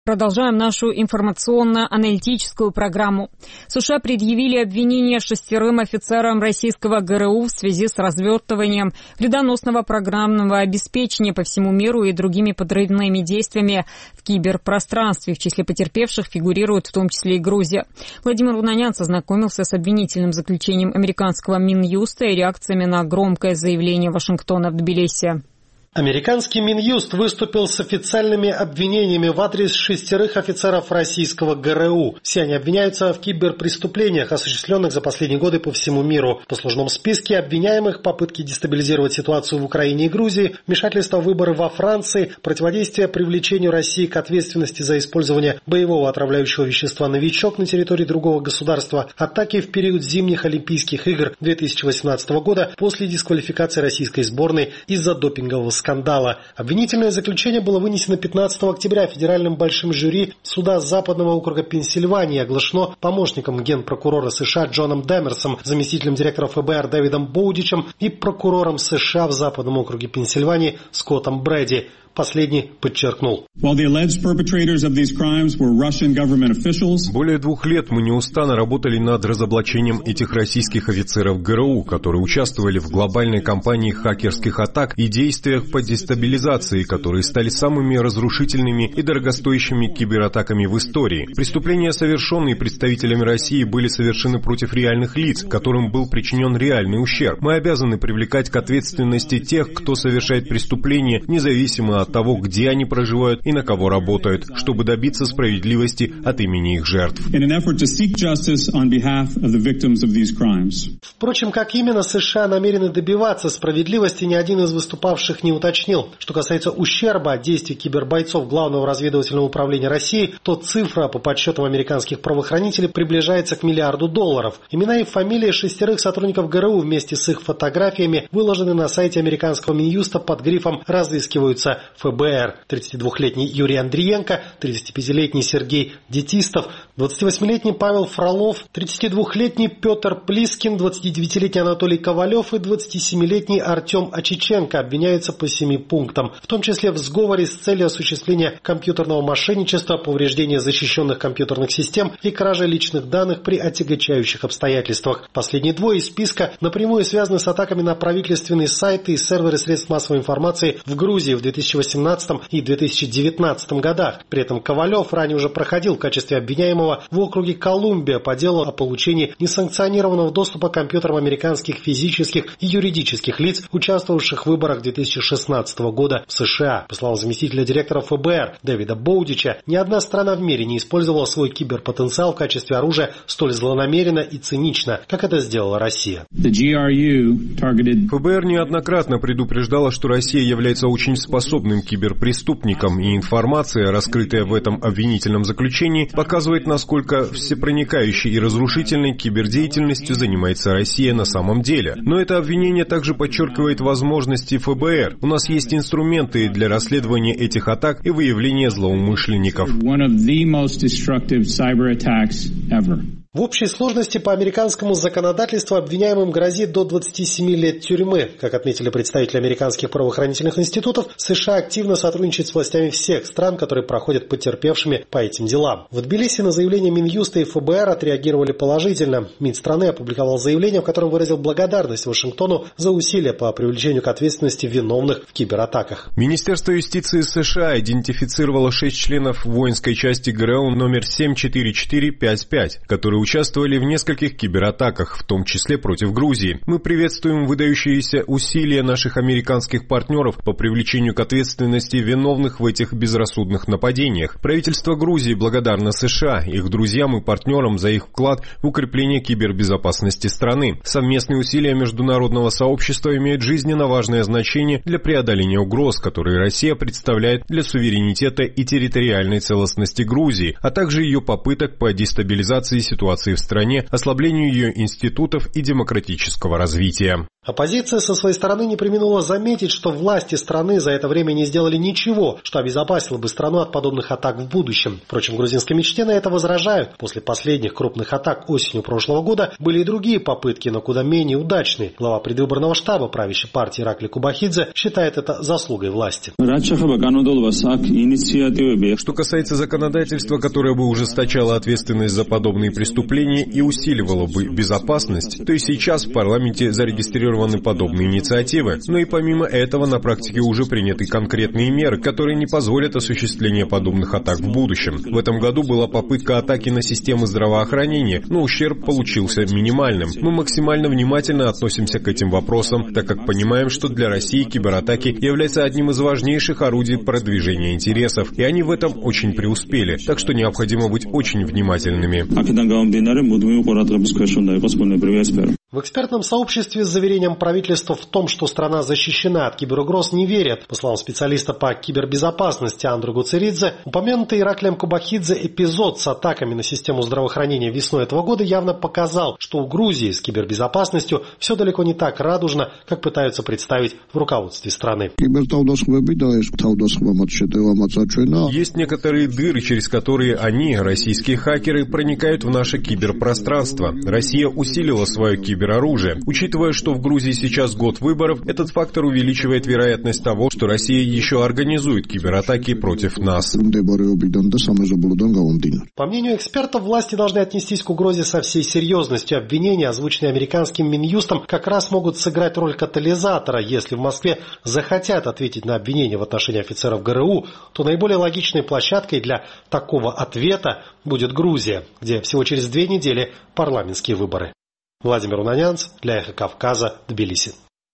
Продолжаем нашу информационно-аналитическую программу. США предъявили обвинения 6 офицерам российского ГРУ в связи с развертыванием вредоносного программного обеспечения по всему миру и другими подрывными действиями в киберпространстве. В числе потерпевших фигурирует в том числе и Грузия. Владимир Лунанянц ознакомился с обвинительным заключением американского Минюста и реакциями на громкое заявление Вашингтона в Тбилиси. Американский Минюст выступил с официальными обвинениями в адрес 6 офицеров российского ГРУ. Все они обвиняются в киберпреступлениях, осуществленных за последние годы по всему миру. В послужном списке обвиняемых попытки дестабилизировать ситуацию в Украине и Грузии, вмешательство в выборы во Франции, противодействие привлечению России к ответственности за использование боевого отравляющего вещества «Новичок» на территории другого государства, атаки в период зимних Олимпийских игр 2018 года после дисквалификации российской сборной из-за допингового скандала. Обвинительное заключение было вынесено 15 октября федеральным большим жюри суда Западного округа Пенсильвании, оглашено помощником генпрокурора США Джоном Демерсом, заместителем директора ФБР Дэвидом Боудичем и прокурором США в Западном округе Пенсильвании Скоттом Брэди. Последний подчеркнул. Более 2 лет мы неустанно работали над разоблачением этих российских офицеров ГРУ, которые участвовали в глобальной кампании хакерских атак и действиях по дестабилизации, которые стали самыми разрушительными и дорогостоящими кибератаками в истории. Преступления, совершенные представителями России, были совершены против реальных лиц, которым был причинен реальный ущерб. Мы обязаны привлекать к ответственности тех, кто совершает преступления, независимо от того, где они проживают и на кого работают, чтобы добиться справедливости от имени их жертв. Впрочем, как именно США намерены добиваться справедливости, ни один из выступавших не уточнил. Что касается ущерба от действий кибербойцов Главного разведывательного управления России, то цифра, по подсчетам американских правоохранителей, приближается к $1 миллиард. Имена и фамилии 6 сотрудников ГРУ вместе с их фотографиями выложены на сайте американского Минюста под грифом «Разыскиваются ФБР». 32-летний Юрий Андриенко, 35-летний Сергей Детистов, 28-летний Павел Фролов, 32-летний Петр Плискин, 29-летний Анатолий Ковалев и 27-летний Артем Очиченко обвиняются по 7 пунктам, в том числе в сговоре с целью осуществления компьютерного мошенничества, повреждения защищенных компьютерных систем и кражи личных данных при отягчающих обстоятельствах. Последние двое из списка напрямую связаны с атаками на правительственные сайты и серверы средств массовой информации в Грузии в 2018 и 2019 годах. При этом Ковалев ранее уже проходил в качестве обвиняемого в округе Колумбия по делу о получении несанкционированного доступа к компьютерам американских физических и юридических лиц, участвовавших в выборах 2016 года в США. По словам заместителя директора ФБР Дэвида Боудича, ни одна страна в мире не использовала свой киберпотенциал в качестве оружия столь злонамеренно и цинично, как это сделала Россия. ФБР неоднократно предупреждала, что Россия является очень способным киберпреступником, и информация, раскрытая в этом обвинительном заключении, показывает, насколько всепроникающей и разрушительной кибердеятельностью занимается Россия на самом деле. Но это обвинение также подчеркивает возможности ФБР. У нас есть инструменты для расследования этих атак и выявления злоумышленников. В общей сложности по американскому законодательству обвиняемым грозит до 27 лет тюрьмы. Как отметили представители американских правоохранительных институтов, США активно сотрудничает с властями всех стран, которые проходят потерпевшими по этим делам. В Тбилиси на заявление Минюста и ФБР отреагировали положительно. МИД страны опубликовал заявление, в котором выразил благодарность Вашингтону за усилия по привлечению к ответственности виновных в кибератаках. Министерство юстиции США идентифицировало 6 членов воинской части ГРУ номер 74455, которые участвовали в нескольких кибератаках, в том числе против Грузии. Мы приветствуем выдающиеся усилия наших американских партнеров по привлечению к ответственности виновных в этих безрассудных нападениях. Правительство Грузии благодарно США, их друзьям и партнерам за их вклад в укрепление кибербезопасности страны. Совместные усилия международного сообщества имеют жизненно важное значение для преодоления угроз, которые Россия представляет для суверенитета и территориальной целостности Грузии, а также ее попыток по дестабилизации ситуации в стране, ослаблению ее институтов и демократического развития. Оппозиция со своей стороны не преминула заметить, что власти страны за это время не сделали ничего, что обезопасило бы страну от подобных атак в будущем. Впрочем, в грузинской мечте на это возражают. После последних крупных атак осенью прошлого года были и другие попытки, но куда менее удачные. Глава предвыборного штаба правящей партии Иракли Кубахидзе считает это заслугой власти. Что касается законодательства, которое бы ужесточало ответственность за подобные преступления и усиливало бы безопасность, то и сейчас в парламенте зарегистрированы подобные инициативы. Но и помимо этого на практике уже приняты конкретные меры, которые не позволят осуществления подобных атак в будущем. В этом году была попытка атаки на системы здравоохранения, но ущерб получился минимальным. Мы максимально внимательно относимся к этим вопросам, так как понимаем, что для России кибератаки являются одним из важнейших орудий продвижения интересов, и они в этом очень преуспели, так что необходимо быть очень внимательными. В экспертном сообществе с заверением правительства в том, что страна защищена от киберугроз, не верят. По словам специалиста по кибербезопасности Андру Гуцеридзе, упомянутый Ираклием Кубахидзе эпизод с атаками на систему здравоохранения весной этого года явно показал, что у Грузии с кибербезопасностью все далеко не так радужно, как пытаются представить в руководстве страны. Есть некоторые дыры, через которые они, российские хакеры, проникают в наше киберпространство. Россия усилила свое кибероружие. Учитывая, что в Грузии сейчас год выборов, этот фактор увеличивает вероятность того, что Россия еще организует кибератаки против нас. По мнению экспертов, власти должны отнестись к угрозе со всей серьезностью. Обвинения, озвученные американским Минюстом, как раз могут сыграть роль катализатора. Если в Москве захотят ответить на обвинения в отношении офицеров ГРУ, то наиболее логичной площадкой для такого ответа будет Грузия, где всего через 2 недели парламентские выборы. Владимир Унанянц для Эхо Кавказа, Тбилиси.